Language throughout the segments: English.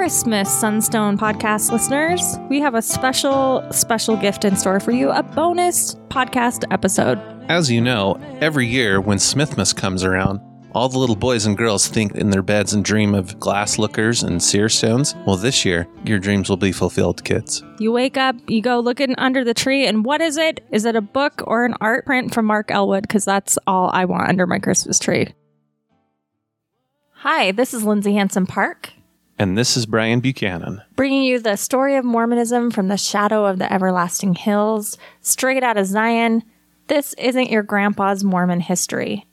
Christmas, Sunstone podcast listeners. We have a special gift in store for you, a bonus podcast episode. As you know, every year when Smithmas comes around, all the little boys and girls think in their beds and dream of glass lookers and seer stones. Well, this year, your dreams will be fulfilled, kids. You wake up, you go looking under the tree, and what is it? Is it a book or an art print from Mark Elwood? Because that's all I want under my Christmas tree. Hi, this is Lindsay Hanson-Park. And this is Brian Buchanan, bringing you the story of Mormonism from the shadow of the everlasting hills, straight out of Zion. This isn't your grandpa's Mormon history.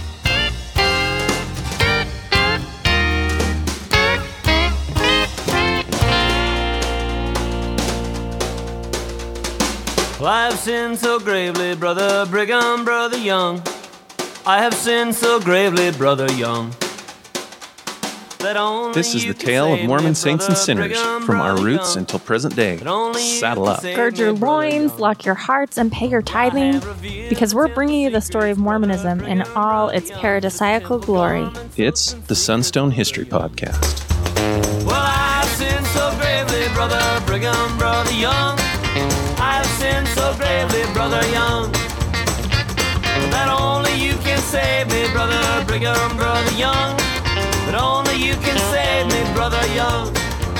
Well, I have sinned so gravely, Brother Brigham, Brother Young. I have sinned so gravely, Brother Young. This is the tale of Mormon saints and sinners from our roots until present day. Saddle up. Gird your loins, lock your hearts, and pay your tithing, because we're bringing you the story of Mormonism in all its paradisiacal glory. It's the Sunstone History Podcast. Well, I have sinned so gravely, Brother Brigham, Brother Young. I have sinned so gravely, Brother Young, that only you can save me, Brother Brigham, Brother Young. But only you can save me, Brother Young.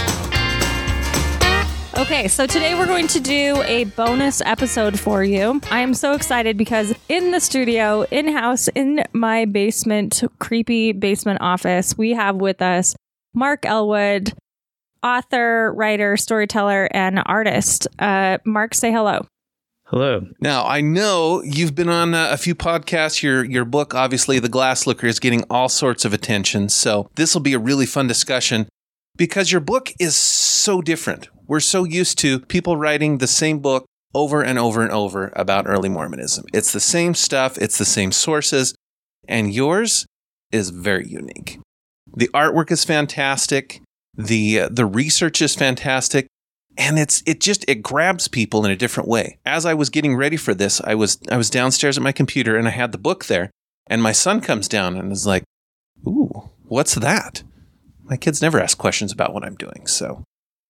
Okay, so today we're going to do a bonus episode for you. I am so excited because in the studio, in-house, in my basement, creepy basement office, we have with us Mark Elwood, author, writer, storyteller, and artist. Mark, say hello. Hello. Now, I know you've been on a few podcasts. Your book, obviously, The Glass Looker, is getting all sorts of attention. So this will be a really fun discussion because your book is so different. We're so used to people writing the same book over and over and over about early Mormonism. It's the same stuff. It's the same sources. And yours is very unique. The artwork is fantastic. The research is fantastic. And it grabs people in a different way. As I was getting ready for this, I was downstairs at my computer and I had the book there. And my son comes down and is like, "Ooh, what's that?" My kids never ask questions about what I'm doing. So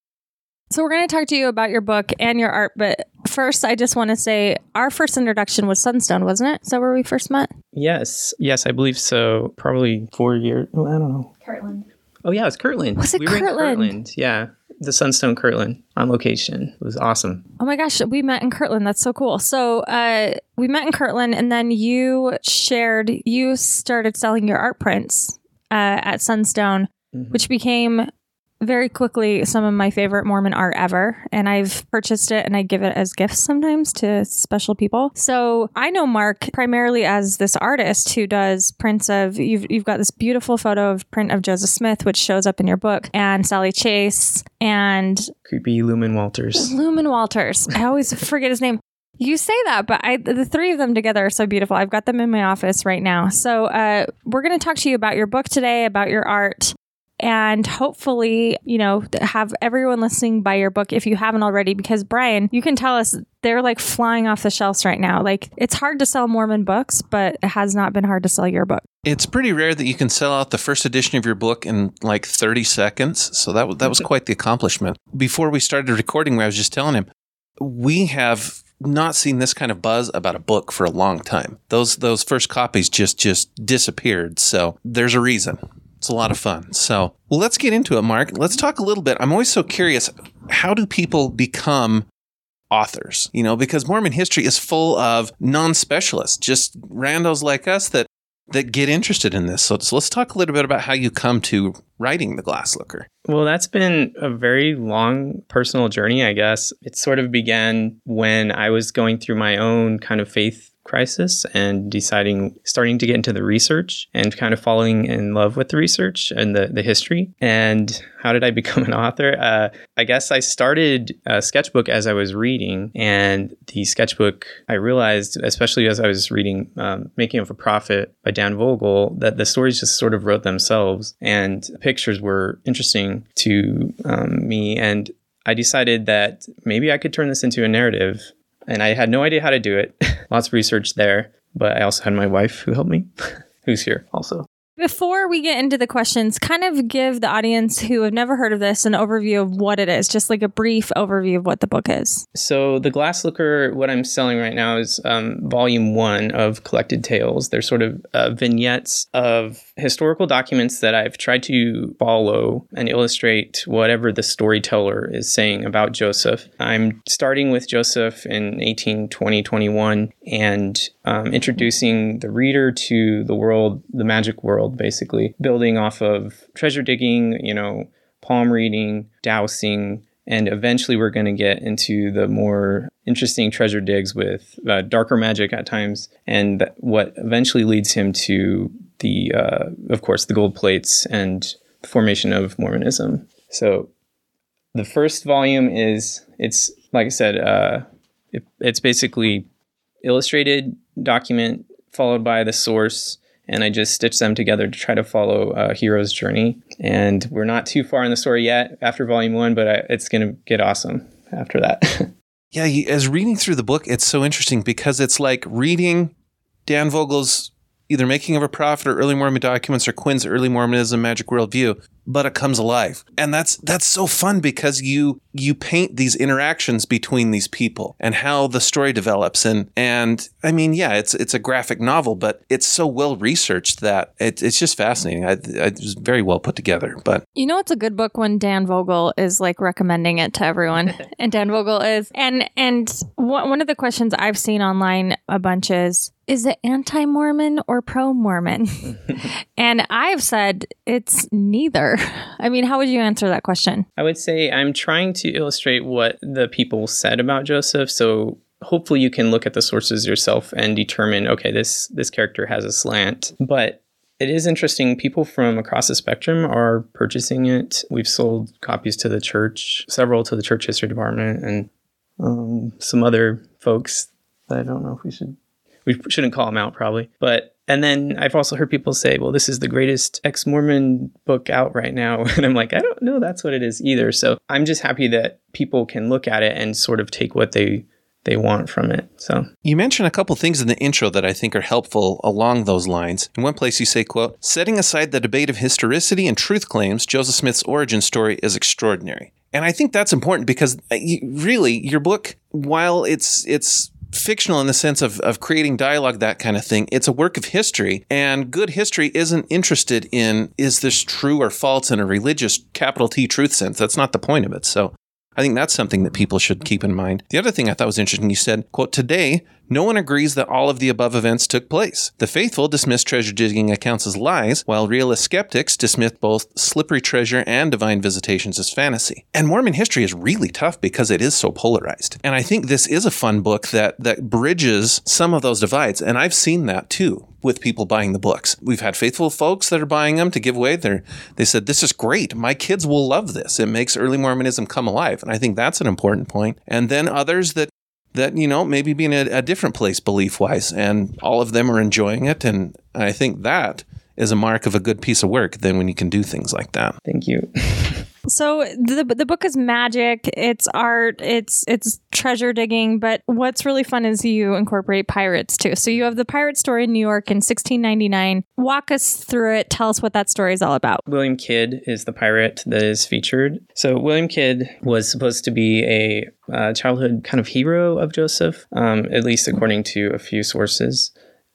we're going to talk to you about your book and your art. But first, I just want to say our first introduction was Sunstone, wasn't it? Is that where we first met? Yes, I believe so. Probably 4 years. Well, I don't know. Kirtland. Oh, yeah, it was Kirtland. Was it Kirtland? We were in Kirtland, yeah. The Sunstone Kirtland on location. It was awesome. Oh my gosh, we met in Kirtland. That's so cool. So we met in Kirtland, and then you started selling your art prints at Sunstone, which became very quickly some of my favorite Mormon art ever. And I've purchased it and I give it as gifts sometimes to special people. So I know Mark primarily as this artist who does prints of, you've got this beautiful print of Joseph Smith, which shows up in your book, and Sally Chase and creepy Lumen Walters. I always forget his name. You say that, but the three of them together are so beautiful. I've got them in my office right now. So we're going to talk to you about your book today, about your art. And hopefully, have everyone listening buy your book if you haven't already, because Brian, you can tell us they're like flying off the shelves right now. Like, it's hard to sell Mormon books, but it has not been hard to sell your book. it's pretty rare that you can sell out the first edition of your book in like 30 seconds. So that was quite the accomplishment. Before we started recording, I was just telling him, we have not seen this kind of buzz about a book for a long time. Those first copies just disappeared. So there's a reason. It's a lot of fun. So let's get into it, Mark. Let's talk a little bit. I'm always so curious. How do people become authors? Because Mormon history is full of non-specialists, just randos like us that get interested in this. So let's talk a little bit about how you come to writing The Glass Looker. Well, that's been a very long personal journey, I guess. It sort of began when I was going through my own kind of faith crisis and starting to get into the research and kind of falling in love with the research and the history. And how did I become an author? I guess I started a sketchbook as I was reading, and the sketchbook, I realized, especially as I was reading Making of a Prophet by Dan Vogel, that the stories just sort of wrote themselves, and pictures were interesting to me. And I decided that maybe I could turn this into a narrative. And I had no idea how to do it. Lots of research there. But I also had my wife who helped me, who's here also. Before we get into the questions, kind of give the audience who have never heard of this an overview of what it is, just like a brief overview of what the book is. So The Glass Looker, what I'm selling right now is volume 1 of Collected Tales. They're sort of vignettes of historical documents that I've tried to follow and illustrate whatever the storyteller is saying about Joseph. I'm starting with Joseph in 1820-21 and introducing the reader to the world, the magic world, basically, building off of treasure digging, palm reading, dowsing, and eventually we're going to get into the more interesting treasure digs with darker magic at times, and what eventually leads him to the, of course, the gold plates and the formation of Mormonism. So the first volume it's like I said, it's basically illustrated document followed by the source, and I just stitched them together to try to follow a hero's journey. And we're not too far in the story yet after volume 1, but it's going to get awesome after that. Yeah, as reading through the book, it's so interesting because it's like reading Dan Vogel's either Making of a Prophet or Early Mormon Documents or Quinn's Early Mormonism Magic Worldview, but it comes alive. And that's so fun because you paint these interactions between these people and how the story develops. And I mean, yeah, it's a graphic novel, but it's so well researched that it's just fascinating. It's very well put together. But it's a good book when Dan Vogel is like recommending it to everyone, and Dan Vogel is. And one of the questions I've seen online a bunch is it anti-Mormon or pro-Mormon? And I've said it's neither. I mean, how would you answer that question? I would say I'm trying to illustrate what the people said about Joseph. So hopefully you can look at the sources yourself and determine, okay, this character has a slant. But it is interesting. People from across the spectrum are purchasing it. We've sold copies to the church, several to the church history department, and some other folks that I don't know if we shouldn't call them out probably. And then I've also heard people say, well, this is the greatest ex-Mormon book out right now. And I'm like, I don't know that's what it is either. So I'm just happy that people can look at it and sort of take what they want from it. So you mentioned a couple things in the intro that I think are helpful along those lines. In one place you say, quote, setting aside the debate of historicity and truth claims, Joseph Smith's origin story is extraordinary. And I think that's important because really your book, while it's fictional in the sense of creating dialogue, that kind of thing, it's a work of history, and good history isn't interested in, is this true or false in a religious capital T truth sense. That's not the point of it. So I think that's something that people should keep in mind. The other thing I thought was interesting, you said, quote, today, no one agrees that all of the above events took place. The faithful dismiss treasure digging accounts as lies, while realist skeptics dismiss both slippery treasure and divine visitations as fantasy. And Mormon history is really tough because it is so polarized. And I think this is a fun book that bridges some of those divides. And I've seen that too with people buying the books. We've had faithful folks that are buying them to give away. They said, this is great. My kids will love this. It makes early Mormonism come alive. And I think that's an important point. And then others that maybe be in a different place belief-wise, and all of them are enjoying it. And I think that is a mark of a good piece of work then when you can do things like that. Thank you. So the book is magic, it's art, it's treasure digging, but what's really fun is you incorporate pirates too. So you have the pirate story in New York in 1699. Walk us through it. Tell us what that story is all about. William Kidd is the pirate that is featured. So William Kidd was supposed to be a childhood kind of hero of Joseph, at least according to a few sources.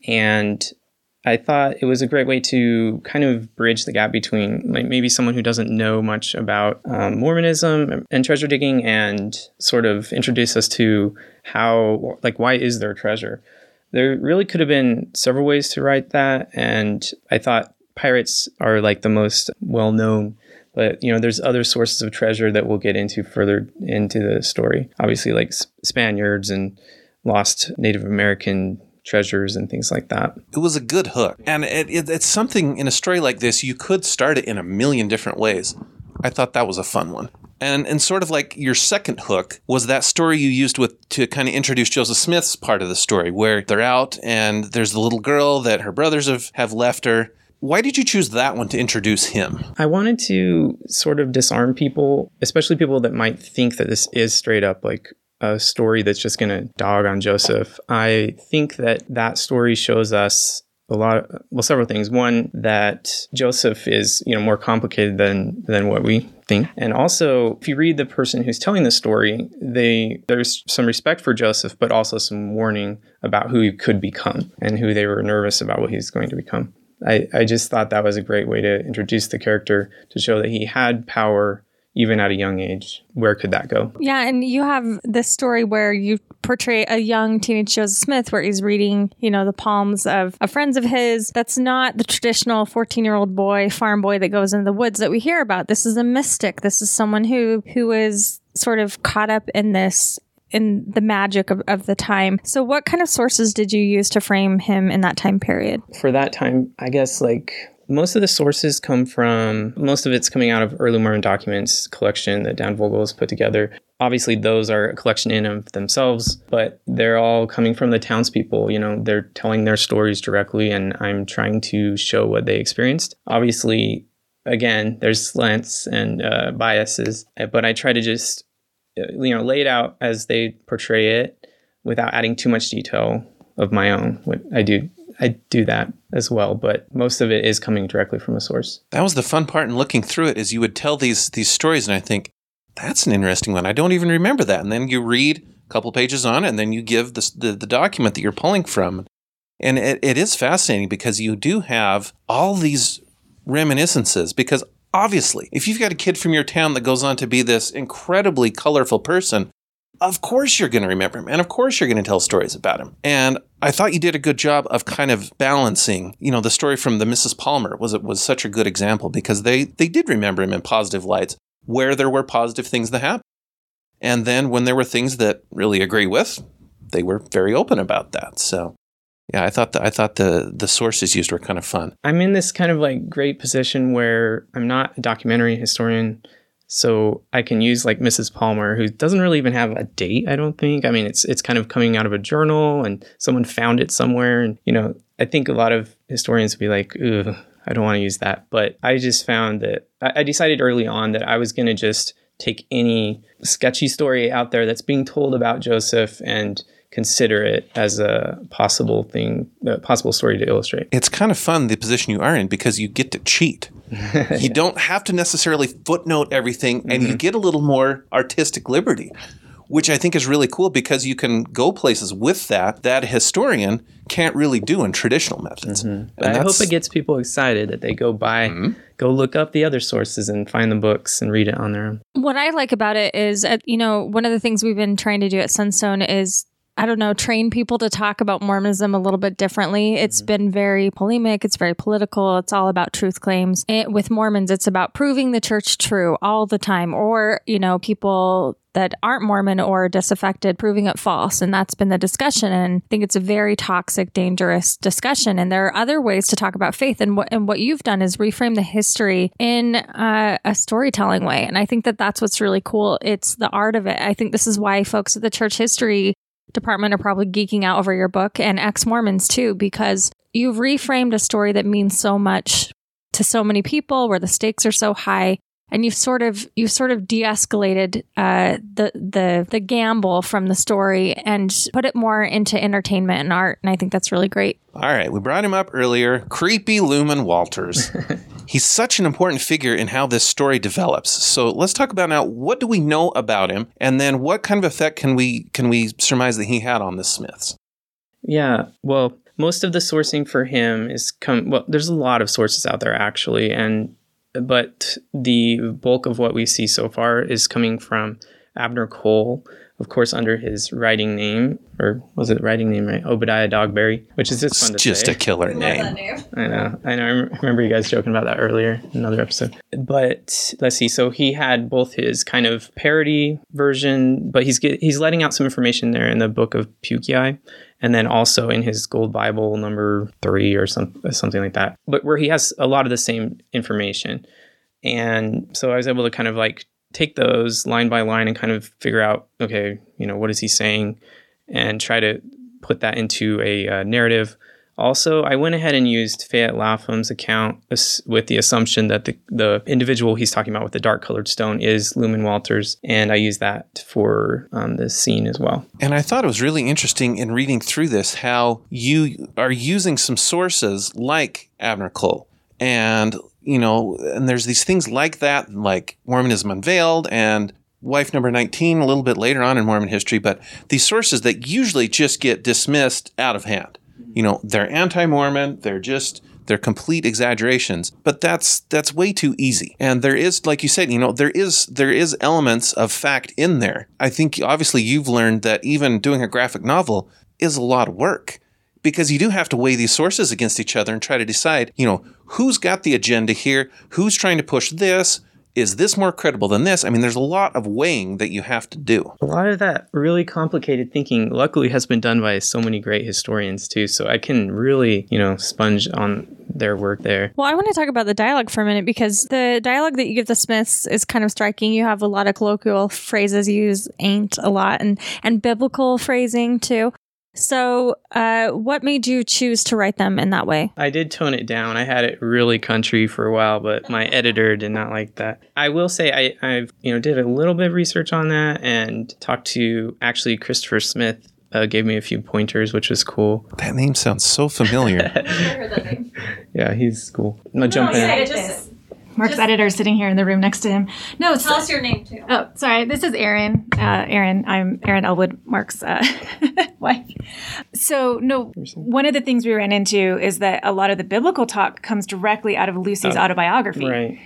And I thought it was a great way to kind of bridge the gap between like maybe someone who doesn't know much about Mormonism and treasure digging, and sort of introduce us to how, like, why is there treasure? There really could have been several ways to write that, and I thought pirates are like the most well-known, but there's other sources of treasure that we'll get into further into the story. Obviously, like Spaniards and lost Native American treasures and things like that. It was a good hook. And it's something in a story like this, you could start it in a million different ways. I thought that was a fun one. And sort of like your second hook was that story you used to kind of introduce Joseph Smith's part of the story, where they're out and there's the little girl that her brothers have left her. Why did you choose that one to introduce him? I wanted to sort of disarm people, especially people that might think that this is straight up like a story that's just going to dog on Joseph. I think that story shows us several things. One, that Joseph is, more complicated than what we think. And also, if you read the person who's telling the story, there's some respect for Joseph, but also some warning about who he could become and who they were nervous about what he's going to become. I just thought that was a great way to introduce the character, to show that he had power even at a young age. Where could that go? Yeah, and you have this story where you portray a young teenage Joseph Smith where he's reading, the palms of friends of his. That's not the traditional 14-year-old boy, farm boy that goes into the woods that we hear about. This is a mystic. This is someone who is sort of caught up in the magic of the time. So what kind of sources did you use to frame him in that time period? For that time, I guess most of the sources most of it's coming out of early Mormon documents collection that Dan Vogel has put together. Obviously, those are a collection in of themselves, but they're all coming from the townspeople. They're telling their stories directly, and I'm trying to show what they experienced. Obviously, again, there's slants and biases, but I try to just lay it out as they portray it without adding too much detail of my own. I do that as well, but most of it is coming directly from a source. That was the fun part in looking through it, is you would tell these stories, and I think, that's an interesting one. I don't even remember that. And then you read a couple pages on it, and then you give the document that you're pulling from. And it is fascinating because you do have all these reminiscences, because obviously, if you've got a kid from your town that goes on to be this incredibly colorful person, of course you're going to remember him, and of course you're going to tell stories about him. And I thought you did a good job of kind of balancing, the story from the Mrs. Palmer was such a good example, because they did remember him in positive lights where there were positive things that happened. And then when there were things that really agree with, they were very open about that. So yeah, I thought the sources used were kind of fun. I'm in this kind of great position where I'm not a documentary historian, so I can use Mrs. Palmer, who doesn't really even have a date, I don't think. I mean, it's kind of coming out of a journal, and someone found it somewhere. And, I think a lot of historians would be like, ugh, I don't want to use that. But I just found that I decided early on that I was going to just take any sketchy story out there that's being told about Joseph and consider it as a possible story to illustrate. It's kind of fun, the position you are in, because you get to cheat. You don't have to necessarily footnote everything, and you get a little more artistic liberty, which I think is really cool, because you can go places with that a historian can't really do in traditional methods. But I hope it gets people excited that they go go look up the other sources and find the books and read it on their own. What I like about it is, one of the things we've been trying to do at Sunstone is, train people to talk about Mormonism a little bit differently. It's been very polemic. It's very political. It's all about truth claims. With Mormons, it's about proving the church true all the time, or, people that aren't Mormon or disaffected proving it false. And that's been the discussion. And I think it's a very toxic, dangerous discussion. And there are other ways to talk about faith. And what you've done is reframe the history in a storytelling way. And I think that's what's really cool. It's the art of it. I think this is why folks at the church history department are probably geeking out over your book, and ex-Mormons too, because you've reframed a story that means so much to so many people, where the stakes are so high, and you've sort of de-escalated the gamble from the story and put it more into entertainment and art, and I think that's really great. All right, we brought him up earlier. Creepy Lumen Walters. He's such an important figure in how this story develops. So let's talk about now, what do we know about him? And then what kind of effect can we surmise that he had on the Smiths? Yeah, well, most of the sourcing for him there's a lot of sources out there actually, but the bulk of what we see so far is coming from Abner Cole, of course, under his writing name, or was it writing name, right? Obadiah Dogberry, which is just fun to say. Just a killer name. I know. I remember you guys joking about that earlier in another episode. But let's see. So he had both his kind of parody version, but he's letting out some information there in the book of Pukiai, and then also in his Gold Bible number 3 or something like that. But where he has a lot of the same information. And so I was able to kind of take those line by line and kind of figure out, okay, what is he saying, and try to put that into a narrative. Also, I went ahead and used Fayette Lapham's account with the assumption that the individual he's talking about with the dark colored stone is Luman Walters, and I used that for this scene as well. And I thought it was really interesting in reading through this how you are using some sources like Abner Cole, and and there's these things like that, like Mormonism Unveiled and Wife Number 19 a little bit later on in Mormon history, but these sources that usually just get dismissed out of hand. They're anti-Mormon, they're complete exaggerations, but that's way too easy. And there is, like you said, there is elements of fact in there. I think obviously you've learned that even doing a graphic novel is a lot of work, because you do have to weigh these sources against each other and try to decide, who's got the agenda here, who's trying to push this. Is this more credible than this? I mean, there's a lot of weighing that you have to do. A lot of that really complicated thinking, luckily, has been done by so many great historians, too. So I can really, sponge on their work there. Well, I want to talk about the dialogue for a minute, because the dialogue that you give the Smiths is kind of striking. You have a lot of colloquial phrases. You use ain't a lot and biblical phrasing, too. So what made you choose to write them in that way? I did tone it down. I had it really country for a while, but my editor did not like that. I will say I've did a little bit of research on that and talked to actually Christopher Smith. Gave me a few pointers, which was cool. That name sounds so familiar. I heard that name. Yeah, he's cool. No, jump in. Mark's editor is sitting here in the room next to him. No, tell us your name too. Oh, sorry. This is Erin. I'm Erin Elwood, Mark's wife. So, no, one of the things we ran into is that a lot of the biblical talk comes directly out of Lucy's autobiography. Right.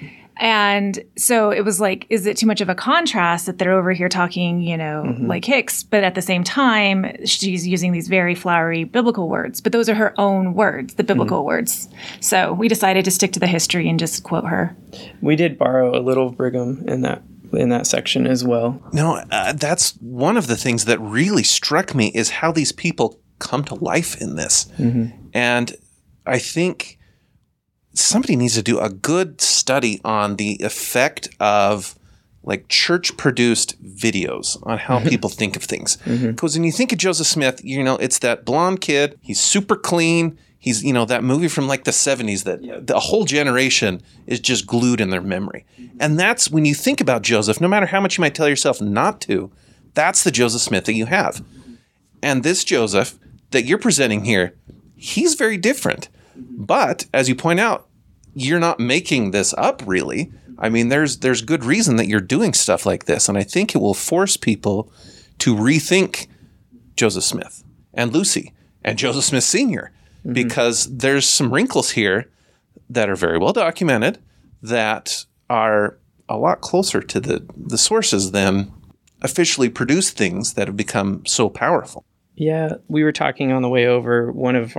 And so it was like, is it too much of a contrast that they're over here talking, like Hicks, but at the same time, she's using these very flowery biblical words, but those are her own words, the biblical words. So we decided to stick to the history and just quote her. We did borrow a little Brigham in that section as well. No, that's one of the things that really struck me is how these people come to life in this. Mm-hmm. And I think somebody needs to do a good study on the effect of like church-produced videos on how people think of things. Because when you think of Joseph Smith, it's that blonde kid. He's super clean. He's, that movie from like the 70s that the whole generation is just glued in their memory. And that's when you think about Joseph, no matter how much you might tell yourself not to, that's the Joseph Smith that you have. And this Joseph that you're presenting here, he's very different. But as you point out, you're not making this up, really. I mean, there's good reason that you're doing stuff like this. And I think it will force people to rethink Joseph Smith and Lucy and Joseph Smith Sr. Because there's some wrinkles here that are very well documented that are a lot closer to the sources than officially produced things that have become so powerful. Yeah, we were talking on the way over. One of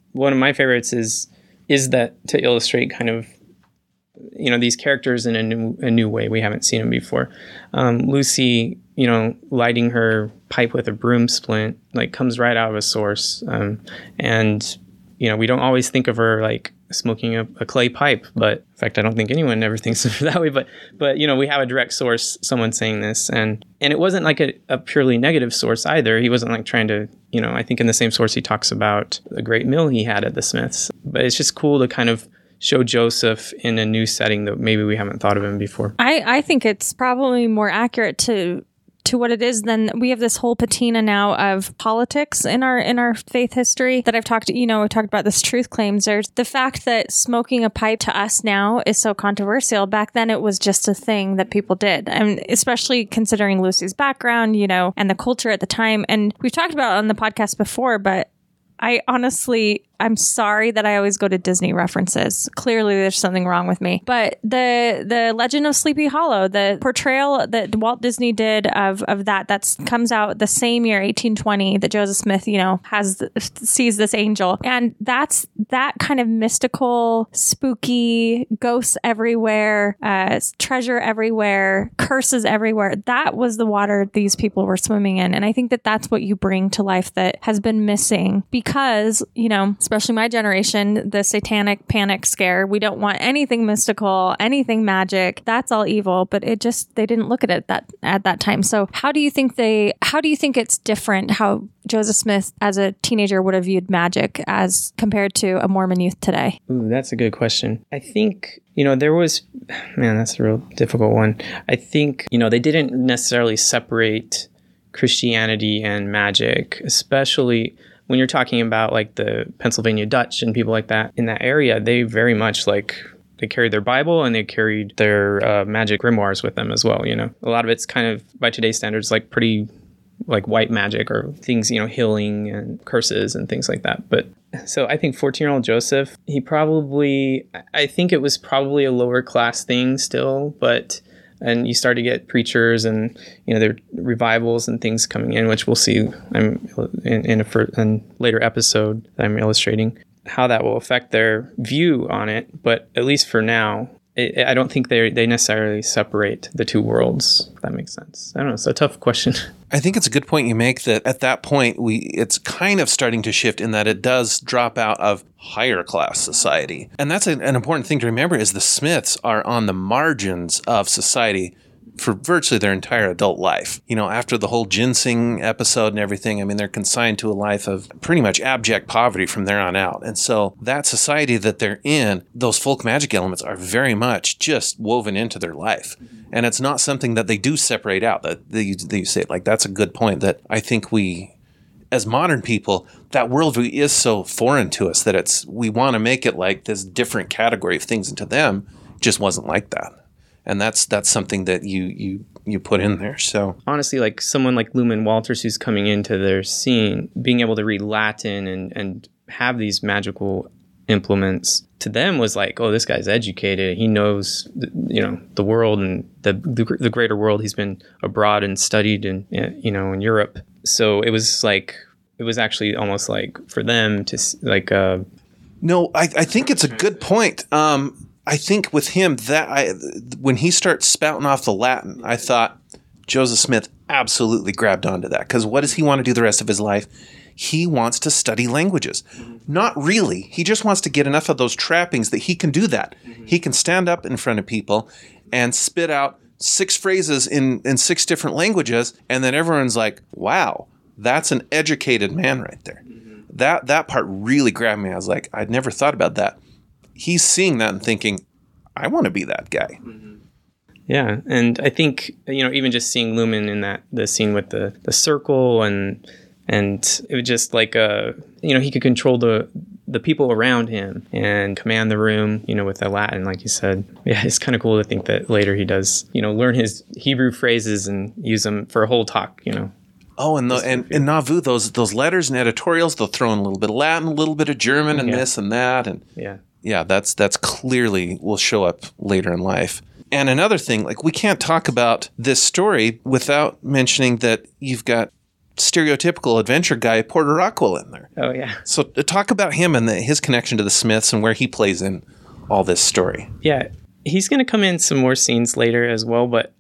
my favorites is that to illustrate kind of, these characters in a new way. We haven't seen them before. Lucy, lighting her pipe with a broom splint, like comes right out of a source. And we don't always think of her like smoking a clay pipe, but in fact, I don't think anyone ever thinks of her that way. But we have a direct source, someone saying this, and it wasn't like a purely negative source either. He wasn't like trying to, I think in the same source he talks about the great mill he had at the Smiths. But it's just cool to kind of show Joseph in a new setting that maybe we haven't thought of him before. I think it's probably more accurate to what it is. Then we have this whole patina now of politics in our faith history that I've talked about this truth claims. There's the fact that smoking a pipe to us now is so controversial. Back then it was just a thing that people did. And especially considering Lucy's background, and the culture at the time. And we've talked about it on the podcast before, but I'm sorry that I always go to Disney references. Clearly, there's something wrong with me. But the Legend of Sleepy Hollow, the portrayal that Walt Disney did of that comes out the same year, 1820, that Joseph Smith, sees this angel. And that's that kind of mystical, spooky, ghosts everywhere, treasure everywhere, curses everywhere. That was the water these people were swimming in. And I think that that's what you bring to life that has been missing because, especially my generation, the satanic panic scare. We don't want anything mystical, anything magic. That's all evil. But they didn't look at it at that time. So how do you think it's different how Joseph Smith as a teenager would have viewed magic as compared to a Mormon youth today? Ooh, that's a good question. I think, that's a real difficult one. I think, they didn't necessarily separate Christianity and magic, especially when you're talking about like the Pennsylvania Dutch and people like that in that area. They very much they carried their Bible and they carried their magic grimoires with them as well. A lot of it's kind of, by today's standards, like pretty like white magic or things, healing and curses and things like that. But so I think 14-year-old Joseph, I think it was probably a lower class thing still, and you start to get preachers and, there are revivals and things coming in, which we'll see in a later episode that I'm illustrating, how that will affect their view on it. But at least for now, I don't think they necessarily separate the two worlds, if that makes sense. I don't know. It's a tough question. I think it's a good point you make that at that point, it's kind of starting to shift in that it does drop out of higher class society. And that's an important thing to remember is the Smiths are on the margins of society for virtually their entire adult life. After the whole ginseng episode and everything, they're consigned to a life of pretty much abject poverty from there on out. And so that society that they're in, those folk magic elements are very much just woven into their life. And it's not something that they do separate out. That you say, like, that's a good point that I think we, as modern people, that worldview is so foreign to us that we want to make it like this different category of things, and to them just wasn't like that. And that's something that you put in there. So honestly, like someone like Lumen Walters who's coming into their scene, being able to read Latin and have these magical implements, to them was like, oh, this guy's educated. He knows, the world and the greater world. He's been abroad and studied in Europe. So it was actually almost like for them to like. No, I think it's a good point. I think with him when he starts spouting off the Latin, I thought Joseph Smith absolutely grabbed onto that, because what does he want to do the rest of his life? He wants to study languages. Not really. He just wants to get enough of those trappings that he can do that. He can stand up in front of people and spit out 6 phrases in 6 different languages, and then everyone's like, wow, that's an educated man right there. That part really grabbed me. I was like, I'd never thought about that. He's seeing that and thinking, I want to be that guy. Yeah, and I think, even just seeing Lumen in the scene with the circle and it was just like he could control the people around him and command the room, with the Latin, like you said. Yeah, it's kind of cool to think that later he does, learn his Hebrew phrases and use them for a whole talk, Oh, and in Nauvoo, those letters and editorials, they'll throw in a little bit of Latin, a little bit of German, and this and that, and yeah, that's clearly will show up later in life. And another thing, like, we can't talk about this story without mentioning that you've got stereotypical adventure guy Porter Rockwell in there. Oh yeah. So talk about him and his connection to the Smiths and where he plays in all this story. Yeah, he's going to come in some more scenes later as well, but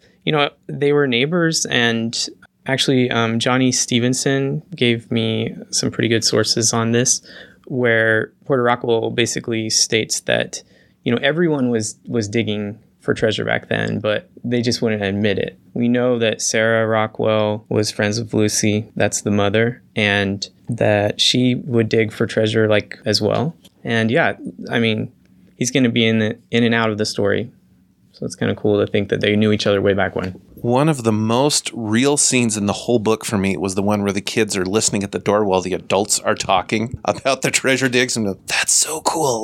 they were neighbors. And actually, Johnny Stevenson gave me some pretty good sources on this, where Porter Rockwell basically states that, everyone was digging for treasure back then, but they just wouldn't admit it. We know that Sarah Rockwell was friends with Lucy, that's the mother, and that she would dig for treasure as well. And yeah, he's going to be in and out of the story. So it's kind of cool to think that they knew each other way back when. One of the most real scenes in the whole book for me was the one where the kids are listening at the door while the adults are talking about the treasure digs, and that's so cool.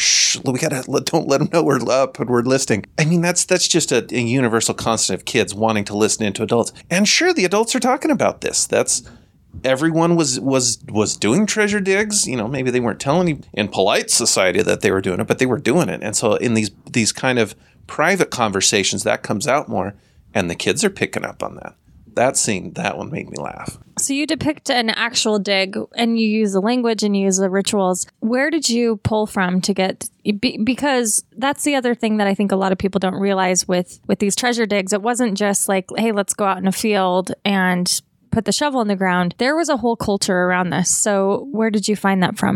Don't let them know we're up and we're listening. That's just a universal constant of kids wanting to listen into adults. And sure, the adults are talking about this. Everyone was doing treasure digs. Maybe they weren't telling you in polite society that they were doing it, but they were doing it. And so in these kind of private conversations, that comes out more. And the kids are picking up on that. That one made me laugh. So you depict an actual dig and you use the language and you use the rituals. Where did you pull from to get... Because that's the other thing that I think a lot of people don't realize with these treasure digs. It wasn't just like, hey, let's go out in a field and put the shovel in the ground. There was a whole culture around this. So where did you find that from?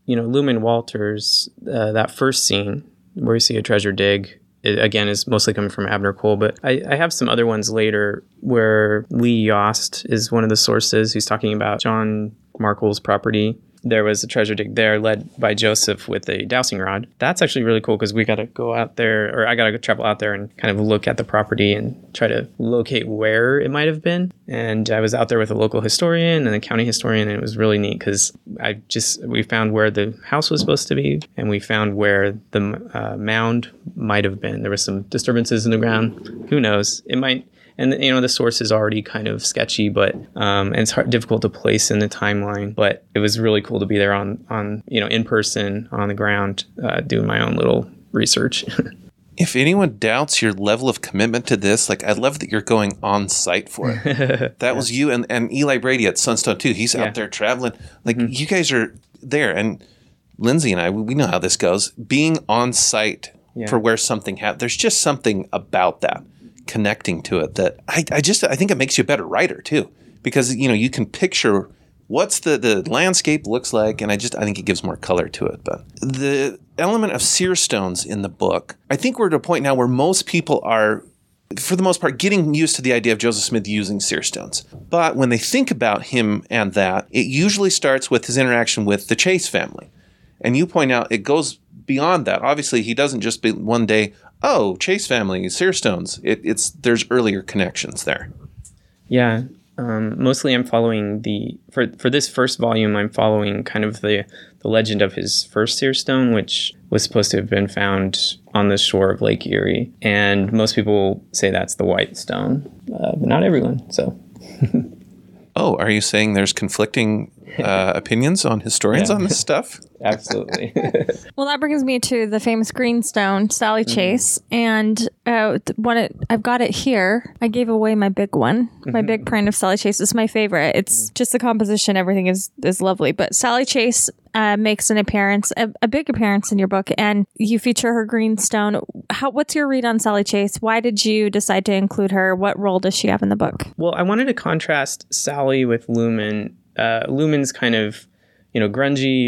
Lumen Walters, that first scene where we see a treasure dig, it, again, is mostly coming from Abner Cole, but I have some other ones later where Lee Yost is one of the sources who's talking about John Markle's property. There was a treasure dig there led by Joseph with a dowsing rod. That's actually really cool because we got to go out there, or I got to travel out there and kind of look at the property and try to locate where it might have been. And I was out there with a local historian and a county historian, and it was really neat because we found where the house was supposed to be, and we found where the mound might have been. There was some disturbances in the ground. Who knows? It might. And, the source is already kind of sketchy, but and it's difficult to place in the timeline. But it was really cool to be there on in person, on the ground, doing my own little research. If anyone doubts your level of commitment to this, I love that you're going on site for it. That was you and Eli Brady at Sunstone too. He's out there traveling. You guys are there. And Lindsay and I, we know how this goes. Being on site for where something happened, there's just something about that. Connecting to it that I think it makes you a better writer too, because you can picture what's the landscape looks like, and I think it gives more color to it. But the element of seer stones in the book, I think we're at a point now where most people are, for the most part, getting used to the idea of Joseph Smith using seer stones. But when they think about him and that, it usually starts with his interaction with the Chase family, and you point out it goes beyond that. Obviously, he doesn't just be one day, oh, Chase family, seer stones. There's earlier connections there. Yeah. Mostly I'm following for this first volume, I'm following kind of the legend of his first seer stone, which was supposed to have been found on the shore of Lake Erie. And most people say that's the white stone, but not everyone. So. Oh, are you saying there's conflicting opinions on historians on this stuff? Absolutely. Well, that brings me to the famous green stone, Sally Chase. And I've got it here. I gave away my big one. My big print of Sally Chase is my favorite. It's just the composition. Everything is lovely. But Sally Chase makes an appearance, a big appearance in your book, and you feature her green stone. What's your read on Sally Chase? Why did you decide to include her? What role does she have in the book? Well, I wanted to contrast Sally with Lumen. Lumen's kind of, grungy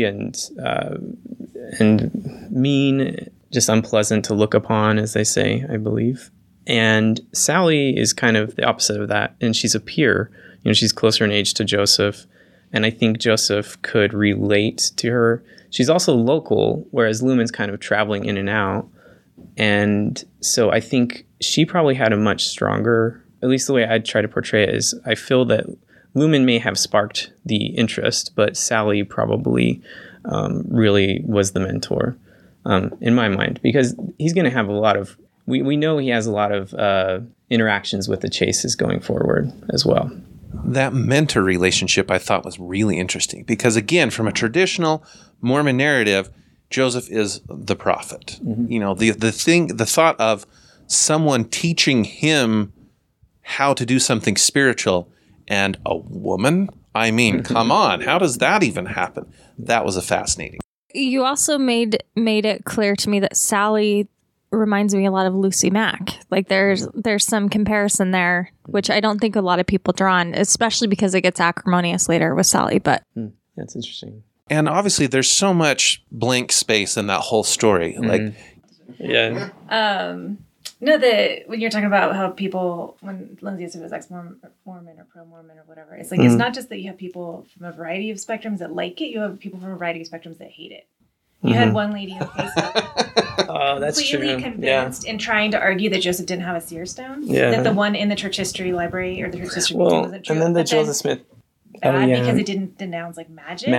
and mean, just unpleasant to look upon, as they say, I believe. And Sally is kind of the opposite of that, and she's a peer. She's closer in age to Joseph, and I think Joseph could relate to her. She's also local, whereas Lumen's kind of traveling in and out. And so I think she probably had a much stronger, at least the way I'd try to portray it is, I feel that Lumen may have sparked the interest, but Sally probably really was the mentor in my mind, because he's going to have a lot of, we know he has a lot of interactions with the Chases going forward as well. That mentor relationship I thought was really interesting because, again, from a traditional Mormon narrative, Joseph is the prophet. Mm-hmm. The thought of someone teaching him how to do something spiritual. And a woman? I mean, come on. How does that even happen? That was fascinating. You also made it clear to me that Sally reminds me a lot of Lucy Mack. There's some comparison there, which I don't think a lot of people draw on, especially because it gets acrimonious later with Sally. But that's interesting. And obviously, there's so much blank space in that whole story. Yeah. No, when you're talking about how people, when Lindsay said it was ex-Mormon or pro-Mormon or whatever, it's it's not just that you have people from a variety of spectrums that like it, you have people from a variety of spectrums that hate it. You had one lady on Facebook that's completely convinced in trying to argue that Joseph didn't have a seer stone, that the one in the church history library or the church history museum wasn't true. And then the Joseph Smith because it didn't denounce magic.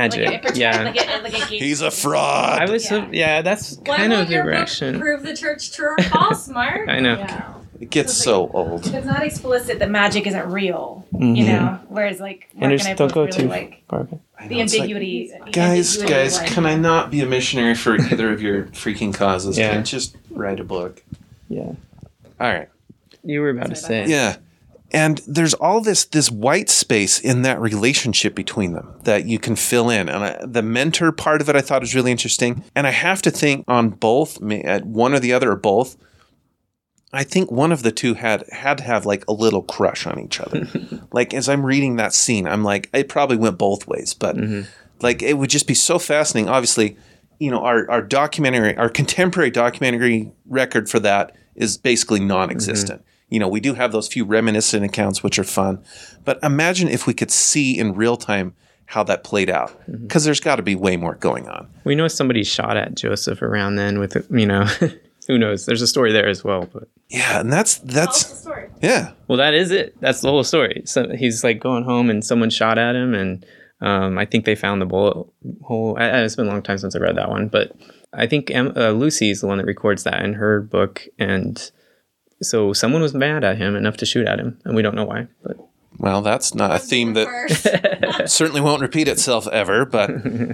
He's a fraud. I was that's kind of the reaction. Prove the church true or false, Mark. I know. Yeah. It gets so old. It's not explicit that magic isn't real, whereas Mark and I both really the ambiguity. Guys, can I not be a missionary for either of your freaking causes? Yeah. Can I just write a book? Yeah. All right. You were about to say. Yeah. And there's all this white space in that relationship between them that you can fill in. And the mentor part of it I thought was really interesting. And I have to think on both, one or the other or both, I think one of the two had to have a little crush on each other. As I'm reading that scene, I'm it probably went both ways. But Like, it would just be so fascinating. Obviously, our contemporary documentary record for that is basically non-existent. We do have those few reminiscent accounts, which are fun. But imagine if we could see in real time how that played out, because there's got to be way more going on. We know somebody shot at Joseph around then with, who knows? There's a story there as well. But yeah, and that's the story. Yeah. Well, that is it. That's the whole story. So he's like going home and someone shot at him, and I think they found the bullet hole. It's been a long time since I read that one, but I think Lucy is the one that records that in her book, and so someone was mad at him enough to shoot at him, and we don't know why. But well, that's not a theme that certainly won't repeat itself ever. But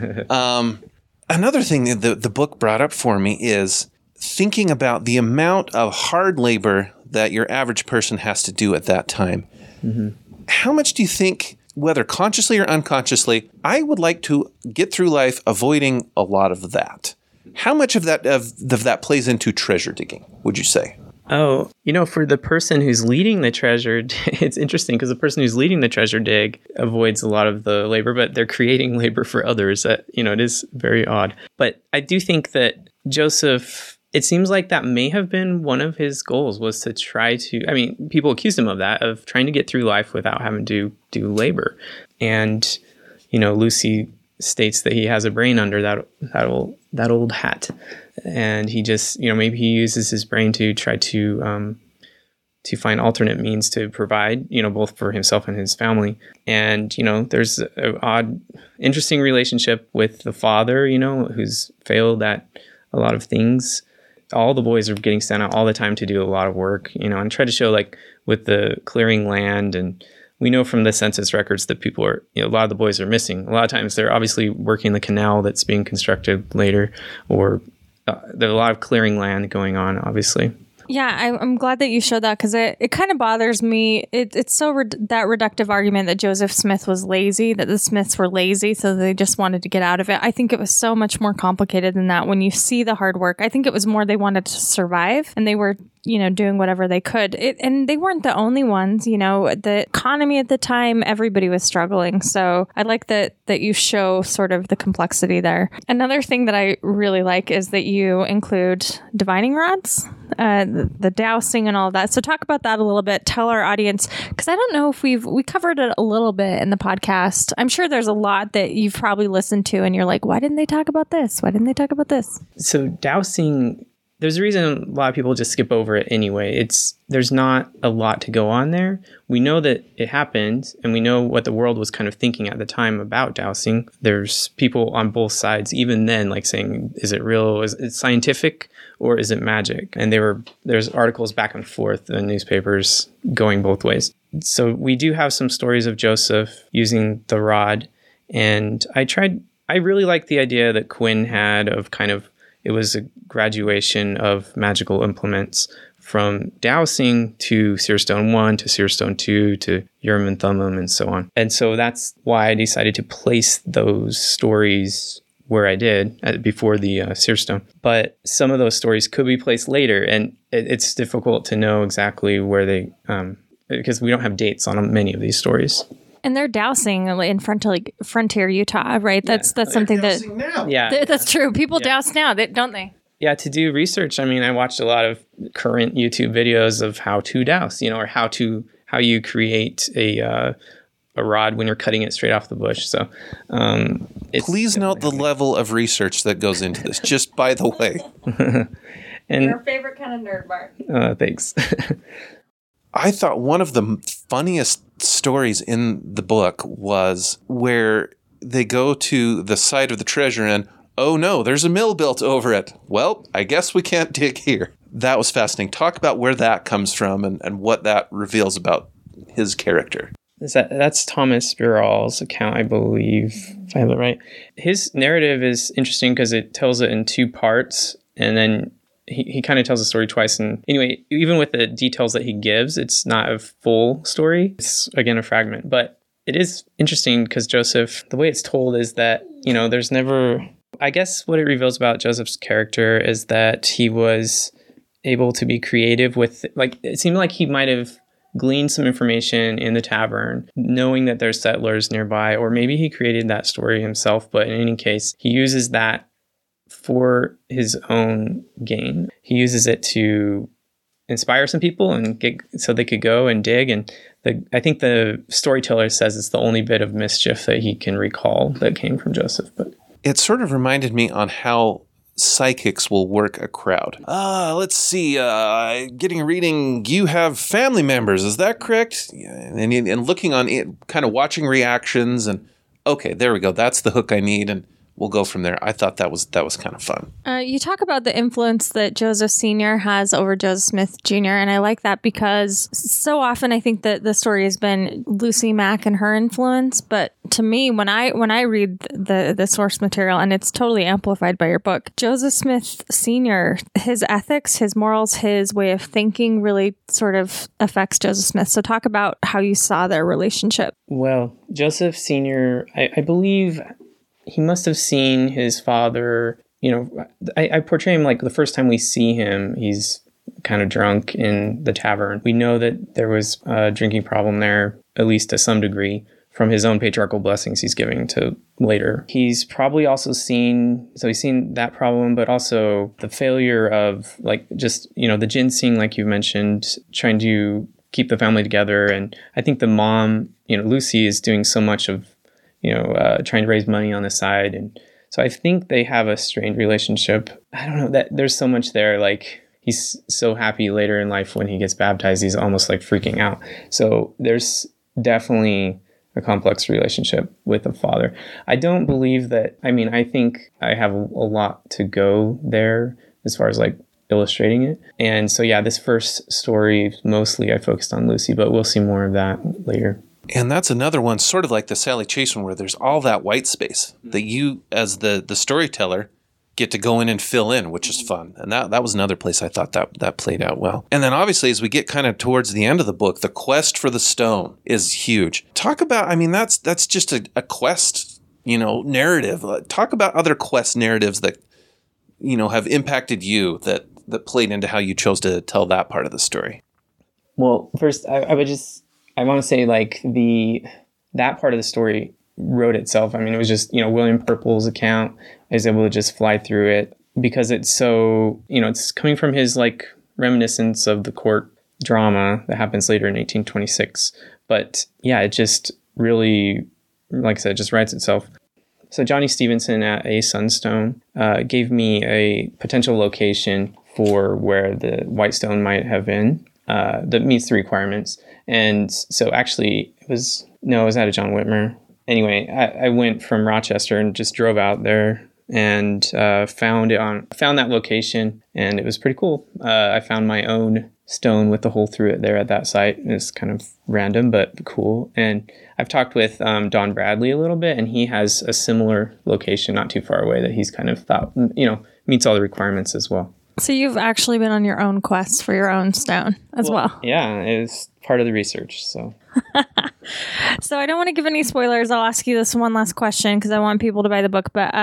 another thing that the book brought up for me is thinking about the amount of hard labor that your average person has to do at that time. How much do you think, whether consciously or unconsciously, I would like to get through life avoiding a lot of that? How much of that plays into treasure digging, would you say? Oh, for the person who's leading the treasure, it's interesting because the person who's leading the treasure dig avoids a lot of the labor, but they're creating labor for others. It is very odd. But I do think that Joseph, it seems like that may have been one of his goals, was to try to, people accused him of that, of trying to get through life without having to do labor. And, Lucy states that he has a brain under that old hat. And he just, maybe he uses his brain to try to find alternate means to provide, both for himself and his family. And, there's an odd, interesting relationship with the father, who's failed at a lot of things. All the boys are getting sent out all the time to do a lot of work, and try to show, like, with the clearing land. And we know from the census records that people are, a lot of the boys are missing. A lot of times they're obviously working the canal that's being constructed later, or there's a lot of clearing land going on, obviously. Yeah, I'm glad that you showed that, because it kind of bothers me. It's so that reductive argument that Joseph Smith was lazy, that the Smiths were lazy, so they just wanted to get out of it. I think it was so much more complicated than that. When you see the hard work, I think it was more they wanted to survive, and they were doing whatever they could. And they weren't the only ones, the economy at the time, everybody was struggling. So I like that you show sort of the complexity there. Another thing that I really like is that you include divining rods, the dowsing and all of that. So talk about that a little bit. Tell our audience, because I don't know if we covered it a little bit in the podcast. I'm sure there's a lot that you've probably listened to and you're like, why didn't they talk about this? Why didn't they talk about this? So dowsing, there's a reason a lot of people just skip over it anyway. There's not a lot to go on there. We know that it happened, and we know what the world was kind of thinking at the time about dowsing. There's people on both sides, even then, like saying, is it real? Is it scientific, or is it magic? And there's articles back and forth in newspapers going both ways. So we do have some stories of Joseph using the rod, and I really like the idea that Quinn had of kind of, it was a graduation of magical implements from dowsing to Seer Stone 1 to Seer Stone 2 to Urim and Thummim and so on. And so that's why I decided to place those stories where I did before the Seer Stone. But some of those stories could be placed later, and it's difficult to know exactly where they, because we don't have dates on many of these stories. And they're dowsing in Frontier, Utah, right? That's something that... Now. Yeah. That's true. People douse now, don't they? Yeah, to do research, I watched a lot of current YouTube videos of how to douse, or how you create a rod when you're cutting it straight off the bush. So please note the level of research that goes into this, just by the way. And your favorite kind of nerd, Bart. Thanks. I thought one of the funniest stories in the book was where they go to the site of the treasure and, oh no, there's a mill built over it. Well, I guess we can't dig here. That was fascinating. Talk about where that comes from and what that reveals about his character. That's Thomas Spirall's account, I believe, if I have it right. His narrative is interesting because it tells it in two parts, and then he kind of tells the story twice. And anyway, even with the details that he gives, it's not a full story. It's, again, a fragment. But it is interesting because Joseph, the way it's told is that, there's never... I guess what it reveals about Joseph's character is that he was able to be creative with... Like, it seemed like he might have gleaned some information in the tavern, knowing that there's settlers nearby, or maybe he created that story himself. But in any case, he uses that for his own gain. He uses it to inspire some people and so they could go and dig. And I think the storyteller says it's the only bit of mischief that he can recall that came from Joseph. But it sort of reminded me on how psychics will work a crowd. Let's see. Getting a reading, you have family members. Is that correct? Yeah, and looking on it, kind of watching reactions, and okay, there we go. That's the hook I need, and we'll go from there. I thought that was kind of fun. You talk about the influence that Joseph Sr. has over Joseph Smith Jr., and I like that because so often I think that the story has been Lucy Mack and her influence. But to me, when I read the source material, and it's totally amplified by your book, Joseph Smith Sr., his ethics, his morals, his way of thinking really sort of affects Joseph Smith. So talk about how you saw their relationship. Well, Joseph Sr., I believe he must have seen his father, I portray him like the first time we see him, he's kind of drunk in the tavern. We know that there was a drinking problem there, at least to some degree, from his own patriarchal blessings he's giving to later. He's probably also seen that problem, but also the failure of the ginseng, like you mentioned, trying to keep the family together. And I think the mom, Lucy, is doing so much of trying to raise money on the side. And so I think they have a strained relationship. I don't know, that there's so much there. Like, he's so happy later in life when he gets baptized, he's almost like freaking out. So there's definitely a complex relationship with the father. I don't believe that, I think I have a lot to go there as far as like illustrating it. And so, yeah, this first story, mostly I focused on Lucy, but we'll see more of that later. And that's another one, sort of like the Sally Chase one, where there's all that white space that you, as the storyteller, get to go in and fill in, which is fun. And that was another place I thought that played out well. And then obviously, as we get kind of towards the end of the book, the quest for the stone is huge. Talk about, that's just a quest, narrative. Talk about other quest narratives that, have impacted you that played into how you chose to tell that part of the story. Well, first, I want to say that part of the story wrote itself. It was just, William Purple's account. I was able to just fly through it because it's so, it's coming from his like reminiscence of the court drama that happens later in 1826. But yeah, it just really, like I said, just writes itself. So Johnny Stevenson at A Sunstone gave me a potential location for where the white stone might have been that meets the requirements. And so actually it was out of John Whitmer. Anyway, I went from Rochester and just drove out there and found that location, and it was pretty cool. I found my own stone with the hole through it there at that site. It's kind of random, but cool. And I've talked with Don Bradley a little bit, and he has a similar location not too far away that he's kind of thought, meets all the requirements as well. So you've actually been on your own quest for your own stone as well. Yeah, it was part of the research. So So I don't want to give any spoilers. I'll ask you this one last question because I want people to buy the book. But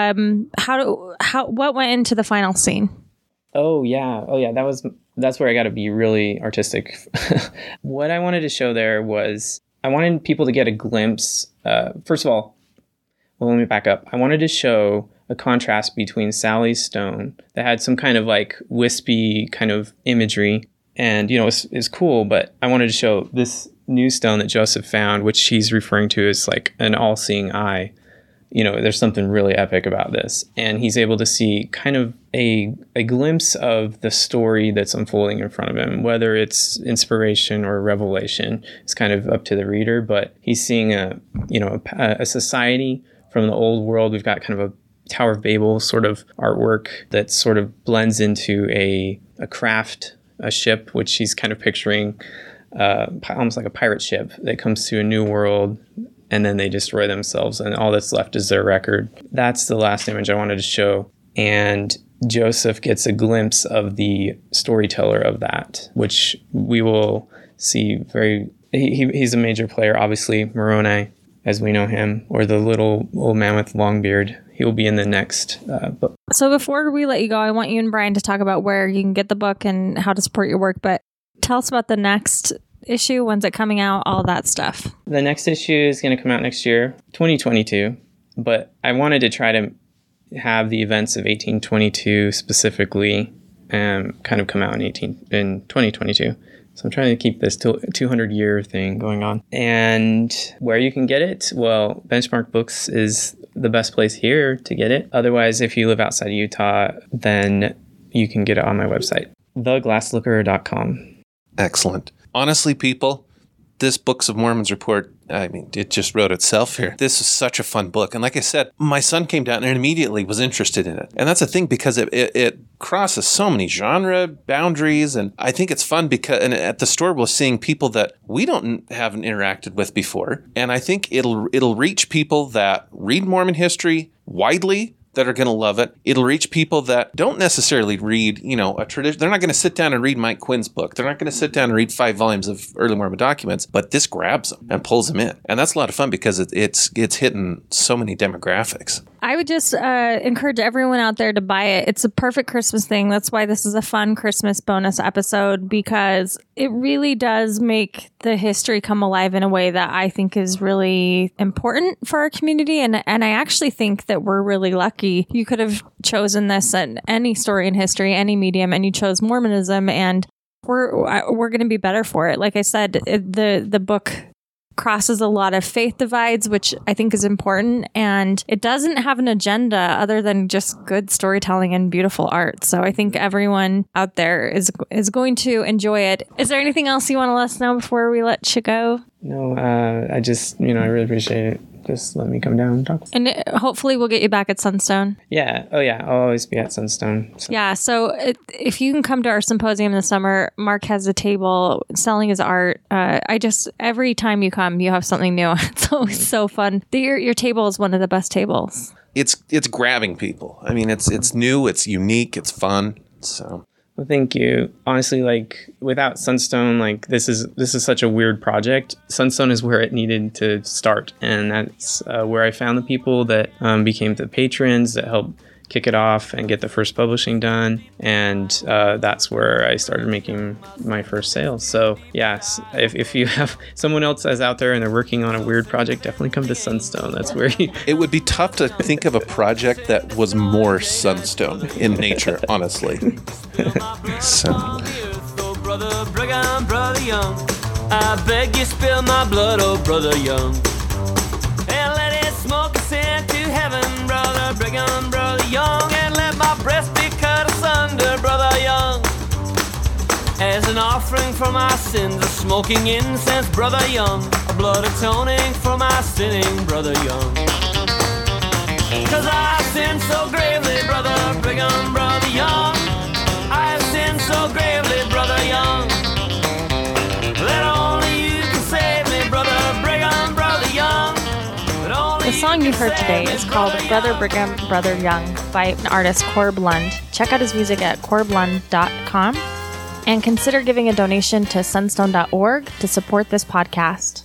what went into the final scene? Oh yeah. That's where I got to be really artistic. What I wanted to show there was I wanted people to get a glimpse. First of all, let me back up. I wanted to show a contrast between Sally's stone that had some kind of like wispy kind of imagery, and it's cool. But I wanted to show this new stone that Joseph found, which he's referring to as like an all-seeing eye. There's something really epic about this, and he's able to see kind of a glimpse of the story that's unfolding in front of him. Whether it's inspiration or revelation, it's kind of up to the reader. But he's seeing a society from the old world. We've got kind of a Tower of Babel sort of artwork that sort of blends into a craft, a ship, which he's kind of picturing almost like a pirate ship that comes to a new world, and then they destroy themselves, and all that's left is their record. That's the last image I wanted to show. And Joseph gets a glimpse of the storyteller of that, which we will see he's a major player, obviously, Moroni, as we know him, or the little old man with long beard. He'll be in the next book. So before we let you go, I want you and Brian to talk about where you can get the book and how to support your work. But tell us about the next issue? When's it coming out? All that stuff. The next issue is going to come out next year, 2022. But I wanted to try to have the events of 1822 specifically kind of come out in 2022. So I'm trying to keep this 200-year thing going on. And where you can get it, well, Benchmark Books is the best place here to get it. Otherwise, if you live outside of Utah, then you can get it on my website, theglasslooker.com. Excellent. Honestly, people, this Books of Mormons report, I mean, it just wrote itself here. This is such a fun book. And like I said, my son came down and immediately was interested in it. And that's the thing, because it crosses so many genre boundaries. And I think it's fun because at the store we're seeing people that we haven't interacted with before. And I think it'll reach people that read Mormon history widely, that are going to love it. It'll reach people that don't necessarily read, a tradition. They're not going to sit down and read Mike Quinn's book. They're not going to sit down and read 5 volumes of early Mormon documents, but this grabs them and pulls them in. And that's a lot of fun because it's hitting so many demographics. I would just encourage everyone out there to buy it. It's a perfect Christmas thing. That's why this is a fun Christmas bonus episode, because it really does make the history come alive in a way that I think is really important for our community. And I actually think that we're really lucky. You could have chosen this at any story in history, any medium, and you chose Mormonism, and we're going to be better for it. Like I said, the book crosses a lot of faith divides, which I think is important, and it doesn't have an agenda other than just good storytelling and beautiful art. So I think everyone out there is going to enjoy it. Is there anything else you want to let us know before we let you go? No, I just, I really appreciate it. Just let me come down and talk. And hopefully we'll get you back at Sunstone. Yeah. Oh, yeah. I'll always be at Sunstone. So. Yeah. So if you can come to our symposium in the summer, Mark has a table selling his art. Every time you come, you have something new. It's always so fun. Your table is one of the best tables. It's grabbing people. I mean, it's new, it's unique, it's fun. So. Well, thank you. Honestly, without Sunstone, this is such a weird project. Sunstone is where it needed to start, and that's where I found the people that became the patrons that helped kick it off and get the first publishing done, and that's where I started making my first sales. So yes, if you have someone else that's out there and they're working on a weird project, definitely come to Sunstone. That's where It would be tough to think of a project that was more Sunstone in nature, honestly. So, brother Brigham, brother Young, I beg you spill my blood, oh brother Young, and let it smoke ascend to heaven, brother Brigham, brother Young, and let my breast be cut asunder, brother Young, as an offering for my sins, a smoking incense, brother Young, a blood atoning for my sinning, brother Young. 'Cause I sinned so gravely, brother Brigham, brother Young, I sinned so gravely, brother Young, that only you can save me, brother Brigham, brother Young. The song you heard today is called Brother Brigham, Brother Young by an artist, Corb Lund. Check out his music at corblund.com and consider giving a donation to sunstone.org to support this podcast.